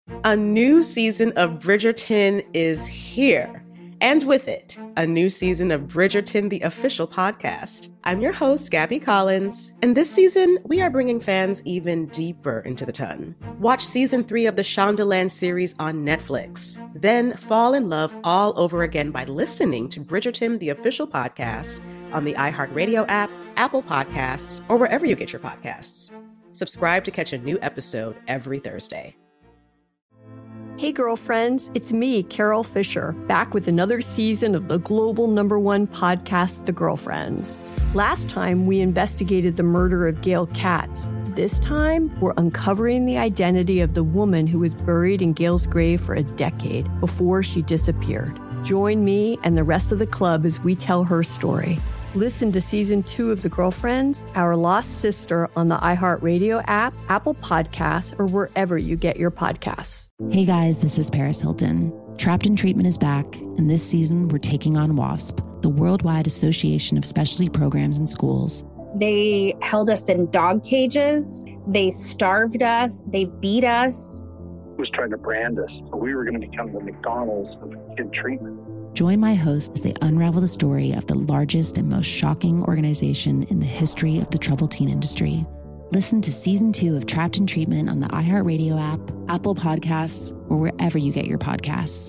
A new season of Bridgerton is here. And with it, a new season of Bridgerton, the official podcast. I'm your host, Gabby Collins, and this season, we are bringing fans even deeper into the ton. Watch season 3 of the Shondaland series on Netflix. Then fall in love all over again by listening to Bridgerton, the official podcast, on the iHeartRadio app, Apple Podcasts, or wherever you get your podcasts. Subscribe to catch a new episode every Thursday. Hey girlfriends, it's me, Carol Fisher, back with another season of the global #1 podcast, The Girlfriends. Last time, we investigated the murder of Gail Katz. This time, we're uncovering the identity of the woman who was buried in Gail's grave for a decade before she disappeared. Join me and the rest of the club as we tell her story. Listen to Season 2 of The Girlfriends, Our Lost Sister on the iHeartRadio app, Apple Podcasts, or wherever you get your podcasts. Hey guys, this is Paris Hilton. Trapped in Treatment is back, and this season we're taking on WASP, the Worldwide Association of Specialty Programs and Schools. They held us in dog cages. They starved us. They beat us. Was trying to brand us. So we were going to become the McDonald's of kid treatment. Join my hosts as they unravel the story of the largest and most shocking organization in the history of the troubled teen industry. Listen to Season 2 of Trapped in Treatment on the iHeartRadio app, Apple Podcasts, or wherever you get your podcasts.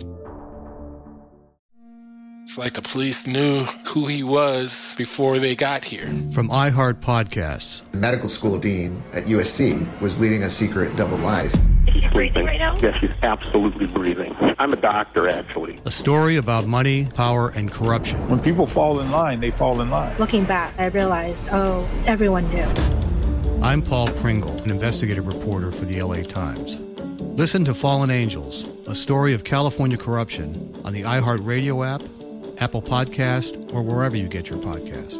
It's like the police knew who he was before they got here. From iHeart Podcasts. The medical school dean at USC was leading a secret double life. Is he breathing right now? Yes, he's absolutely breathing. I'm a doctor, actually. A story about money, power, and corruption. When people fall in line, they fall in line. Looking back, I realized, everyone knew. I'm Paul Pringle, an investigative reporter for the LA Times. Listen to Fallen Angels, a story of California corruption on the iHeartRadio app, Apple Podcast, or wherever you get your podcasts.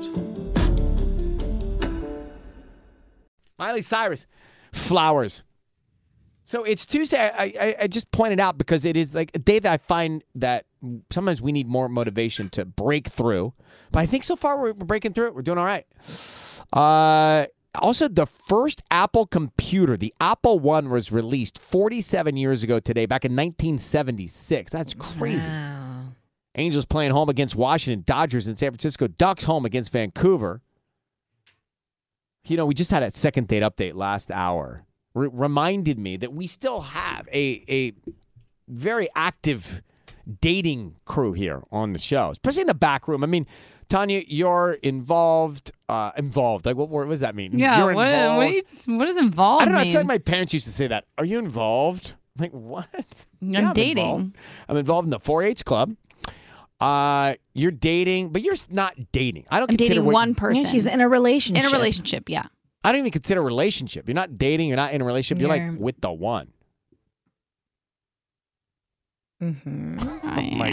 Miley Cyrus, Flowers. So it's Tuesday. I just pointed out because it is like a day that I find that sometimes we need more motivation to break through. But I think so far we're breaking through it. We're doing all right. Also, the first Apple computer, the Apple I, was released 47 years ago today, back in 1976. That's crazy. Wow. Angels playing home against Washington, Dodgers in San Francisco, Ducks home against Vancouver. You know, we just had a second date update last hour. Reminded me that we still have a very active dating crew here on the show, especially in the back room. I mean, Tanya, you're involved. Involved. Like, what does that mean? Yeah, you're involved. What does involved I don't know. mean? I feel like my parents used to say that. Are you involved? I'm like, what? I'm dating. I'm involved in the 4-H club. You're dating, but you're not dating. I don't consider dating one person. Yeah, she's in a relationship. In a relationship, yeah. I don't even consider a relationship. You're not dating. You're not in a relationship. You're like with the one. Mm-hmm. Oh my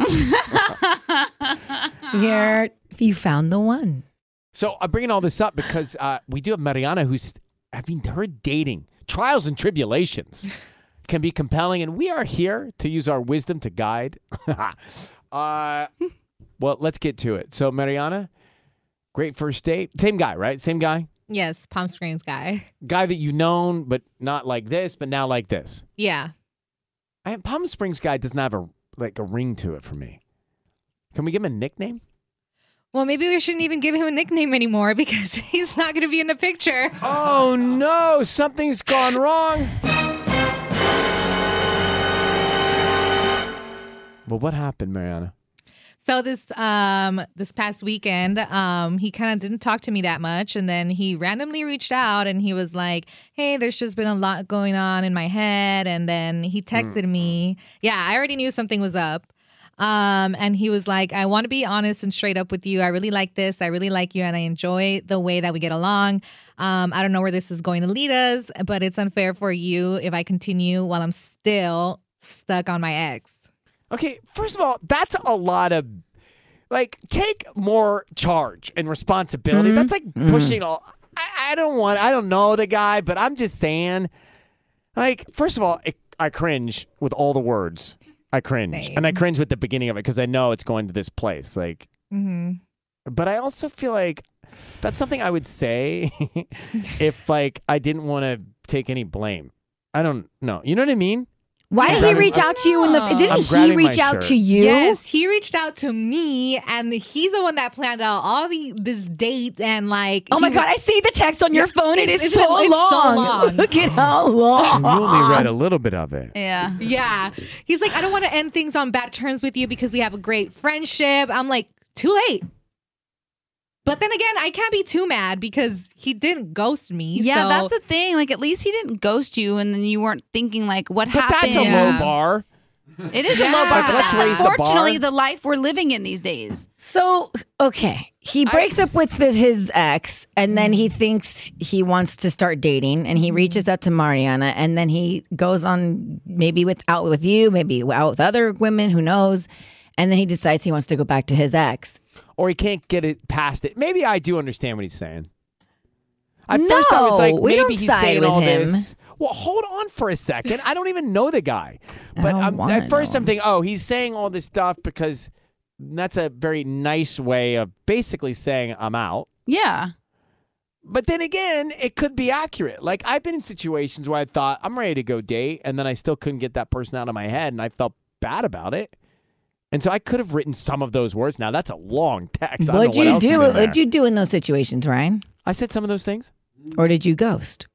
God. You found the one. So I'm bringing all this up because we do have Mariana who's, her dating trials and tribulations can be compelling, and we are here to use our wisdom to guide. Well, let's get to it. So Mariana, great first date. Same guy, right? Same guy? Yes, Palm Springs guy. Guy that you've known, but not like this, but now like this. Yeah. Palm Springs guy doesn't have a ring to it for me. Can we give him a nickname? Well, maybe we shouldn't even give him a nickname anymore because he's not going to be in the picture. Oh, no. Something's gone wrong. Well, what happened, Mariana? So this past weekend, he kind of didn't talk to me that much, and then he randomly reached out and he was like, "Hey, there's just been a lot going on in my head," and then he texted me. Yeah, I already knew something was up. And he was like, "I want to be honest and straight up with you. I really like this. I really like you, and I enjoy the way that we get along. I don't know where this is going to lead us, but it's unfair for you if I continue while I'm still stuck on my ex." Okay, first of all, that's a lot of, take more charge and responsibility. That's like pushing all. I don't know the guy, but I'm just saying, first of all, I cringe with all the words. I cringe. Same. And I cringe with the beginning of it because I know it's going to this place. But I also feel like that's something I would say if I didn't want to take any blame. I don't know. You know what I mean? Why did he reach out to you in the? Didn't he reach out to you? Yes, he reached out to me, and he's the one that planned out all this date and like. Oh my God! I see the text on your phone. It's so long. So long. Look at how long. I only read a little bit of it. Yeah. Yeah. He's like, I don't want to end things on bad terms with you because we have a great friendship. I'm like, too late. But then again, I can't be too mad because he didn't ghost me. Yeah, so. that's the thing. Like, at least he didn't ghost you, and then you weren't thinking, like, what happened? That's a low bar. It is a low bar, Like, but let's that's raise the bar. unfortunately the life we're living in these days. So, okay. He breaks up with his ex, and then he thinks he wants to start dating, and he reaches out to Mariana, and then he goes on maybe out with you, maybe out with other women, who knows, and then he decides he wants to go back to his ex. Or he can't get it past it. Maybe I do understand what he's saying. At first I was like, we maybe don't he's side saying with all him. this. Well, hold on for a second. I don't even know the guy. But at first know. I'm thinking, oh, he's saying all this stuff because that's a very nice way of basically saying I'm out. Yeah. But then again, it could be accurate. Like, I've been in situations where I thought I'm ready to go date, and then I still couldn't get that person out of my head, and I felt bad about it. And so I could have written some of those words. Now, that's a long text. What'd you do? What'd you do in those situations, Ryan? I said some of those things. Or did you ghost?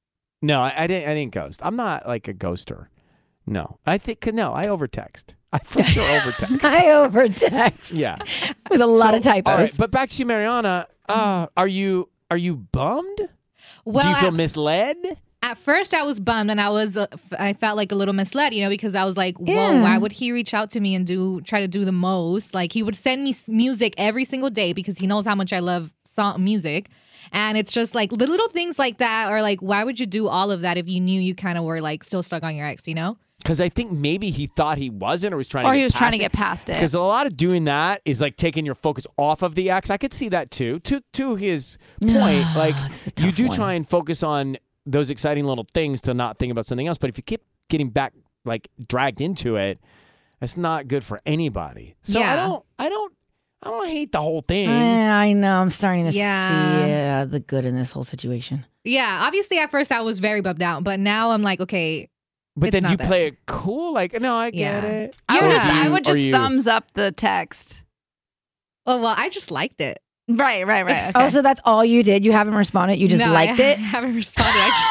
No, I didn't ghost. I'm not like a ghoster. No. I overtext. I for sure overtext. I overtext. Yeah. With a lot of typos. All right, but back to you, Mariana. Are you bummed? Well, do you feel misled? At first, I was bummed, and I felt like a little misled, because I was like, whoa, why would he reach out to me and try to do the most? Like, he would send me music every single day because he knows how much I love music. And it's just like the little things like that are like, why would you do all of that if you knew you kind of were like still stuck on your ex, Because I think maybe he thought he wasn't or was trying to get past it. Because a lot of doing that is like taking your focus off of the ex. I could see that too. To his point, like you do try and focus on those exciting little things to not think about something else. But if you keep getting back, like dragged into it, it's not good for anybody. So Yeah. I don't hate the whole thing. I know. I'm starting to see the good in this whole situation. Yeah, obviously at first I was very bummed out, but now I'm like, okay. But it's then not you that. play it cool. Like, no, I get it. I would just thumbs up the text. Oh, well, I just liked it. Right. Okay. Oh, so that's all you did? You haven't responded? You just liked I it? haven't responded.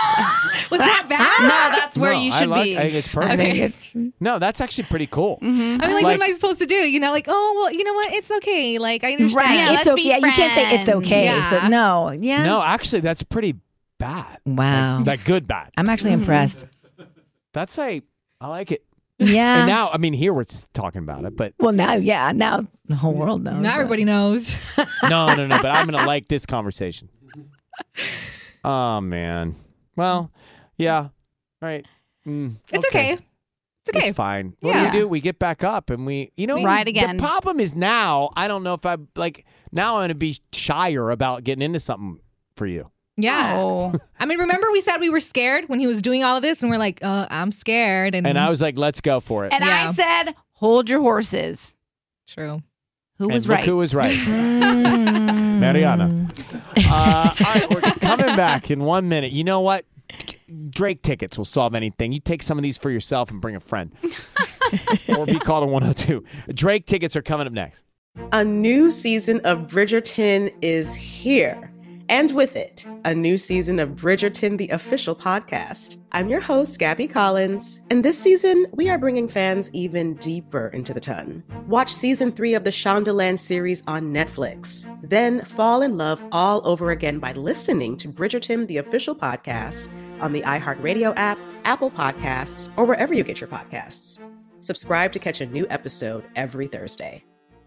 I just was that bad? No, that's where you should be. I think it's perfect. No, that's actually pretty cool. I mean, like, what am I supposed to do? Like, oh, well, you know what? It's okay. Like, I understand. Right. Yeah, It's let's okay. be Yeah, you can't say it's okay. Yeah. So no. Yeah. No, actually, that's pretty bad. Wow. Like good bad. I'm actually impressed. That's I like it. Yeah. And now, I mean, here we're talking about it, but Well, now the whole world knows. Now everybody knows. no. But I'm gonna like this conversation. Oh man. Well, yeah. All right. It's okay. It's okay. It's fine. What do? We get back up and we Ride again. The problem is now, I don't know if I'm going to be shyer about getting into something for you. Yeah. Oh. I mean, remember we said we were scared when he was doing all of this, and we're like, I'm scared. And I was like, let's go for it. And I said, hold your horses. True. Who was look right? Who was right? Mariana. All right, we're coming back in 1 minute. You know what? Drake tickets will solve anything. You take some of these for yourself and bring a friend. Or be called a 102. Drake tickets are coming up next. A new season of Bridgerton is here. And with it, a new season of Bridgerton, the official podcast. I'm your host, Gabby Collins, and this season, we are bringing fans even deeper into the ton. Watch season 3 of the Shondaland series on Netflix. Then fall in love all over again by listening to Bridgerton, the official podcast, on the iHeartRadio app, Apple Podcasts, or wherever you get your podcasts. Subscribe to catch a new episode every Thursday.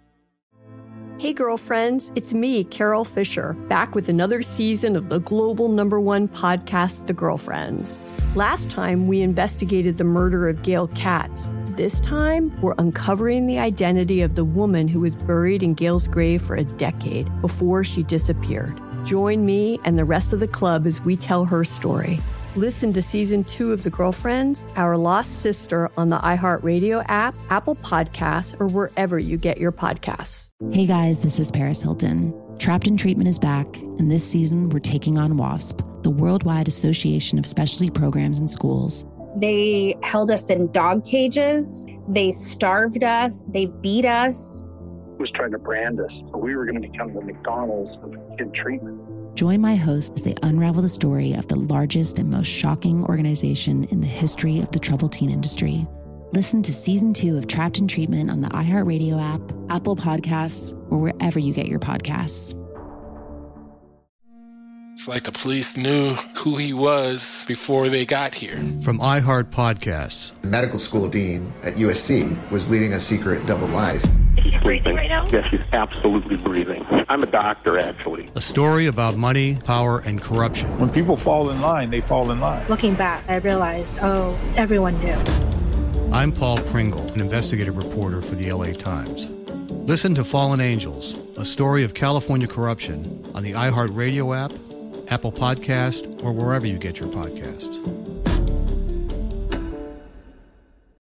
Hey girlfriends, it's me, Carol Fisher, back with another season of the global #1 podcast, The Girlfriends. Last time, we investigated the murder of Gail Katz. This time, we're uncovering the identity of the woman who was buried in Gail's grave for a decade before she disappeared. Join me and the rest of the club as we tell her story. Listen to Season 2 of The Girlfriends, Our Lost Sister on the iHeartRadio app, Apple Podcasts, or wherever you get your podcasts. Hey guys, this is Paris Hilton. Trapped in Treatment is back, and this season we're taking on WASP, the Worldwide Association of Specialty Programs and Schools. They held us in dog cages. They starved us. They beat us. Was trying to brand us. So we were going to become the McDonald's of kid treatment. Join my hosts as they unravel the story of the largest and most shocking organization in the history of the troubled teen industry. Listen to Season 2 of Trapped in Treatment on the iHeartRadio app, Apple Podcasts, or wherever you get your podcasts. It's like the police knew who he was before they got here. From iHeart Podcasts. The medical school dean at USC was leading a secret double life. She's breathing right now? Yes, she's absolutely breathing. I'm a doctor, actually. A story about money, power, and corruption. When people fall in line, they fall in line. Looking back, I realized, everyone knew. I'm Paul Pringle, an investigative reporter for the LA Times. Listen to Fallen Angels, a story of California corruption on the iHeartRadio app, Apple Podcast, or wherever you get your podcasts.